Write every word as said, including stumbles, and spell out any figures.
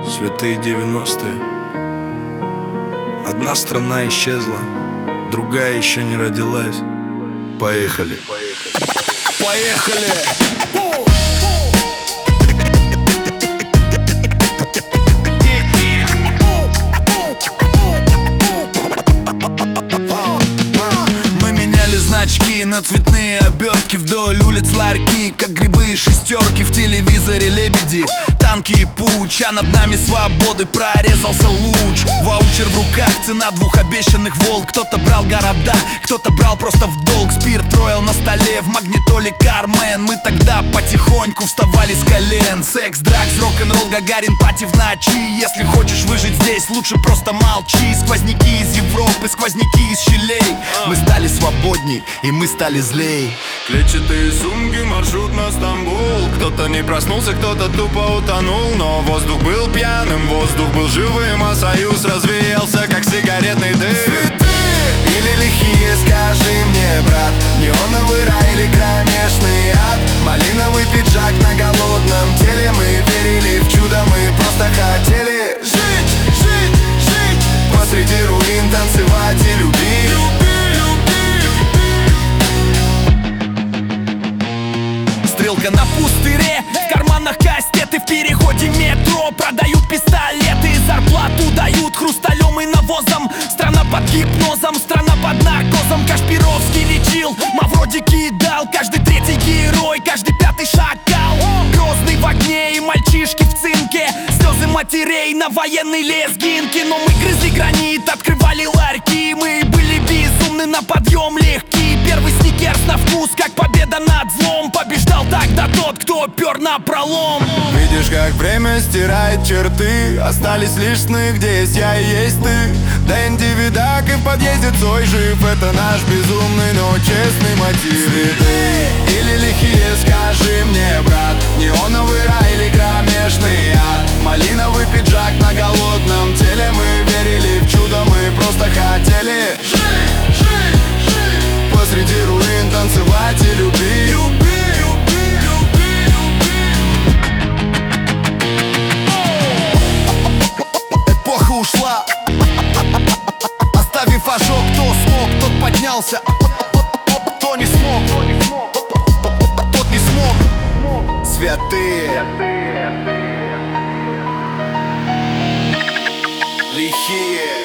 Святые девяностые. Одна страна исчезла, другая еще не родилась. Поехали. Поехали! Мы меняли значки на цветные обертки, вдоль улиц ларьки, как грибы и шестерки. В телевизоре лебеди, танки и пуч, а над нами свободы прорезался луч. Ваучер в руках, цена двух обещанных волк. Кто-то брал города, кто-то брал просто в долг. Спирт роял на столе, в магнитоле Кармен. Мы тогда потихоньку вставали с колен. Секс, дракс, рок-н-ролл, Гагарин, пати в ночи. Если хочешь выжить здесь, лучше просто молчи. Сквозняки из Европы, сквозняки из щелей. Мы стали свободней, и мы стали злей. Клетчатые сумки, маршрут на Стамбул. Кто-то не проснулся, кто-то тупо утонул. Но воздух был пьяным, воздух был живым, а союз развеялся, как сигаретный дым. Святые или лихие, скажи мне, брат, неоновый рай или кромешный ад? Малиновый пиджак на голодном теле. Мы верили в чудо, мы просто хотели жить, жить, жить. Посреди руин танцевать и любить. Стрелка на пустыре, в карманах кастеты, в переходе метро продают пистолеты, зарплату дают хрусталем и навозом. Страна под гипнозом, страна под наркозом. Кашпировский лечил, Мавроди кидал. Каждый третий герой, каждый пятый шакал. Грозный в огне и мальчишки в цинке. Слезы матерей на военной лезгинке. Но мы грызли гранит, открывали ларьки. Мы были безумны, на подъем легкий. Первый сникерс на вкус, как победа над злом. Побеждал тогда тот, кто пер на пролом. Видишь, как время стирает черты. Остались лишь сны, где есть я и есть ты. Дэнди, видак и в подъезде Цой жив. Это наш безумный, но честный мотив. Святые или лихие, скажи мне, брат, неоновый рай или кромешный ад? Малиновый пиджак на голодном теле. Мы верили в чудо, мы просто хотели жить, жить, жить. Посреди руин танцевать и любить. Эпоха ушла, оставив ожог. Кто смог, тот поднялся. Кто не смог, тот не смог. Святые, лихие.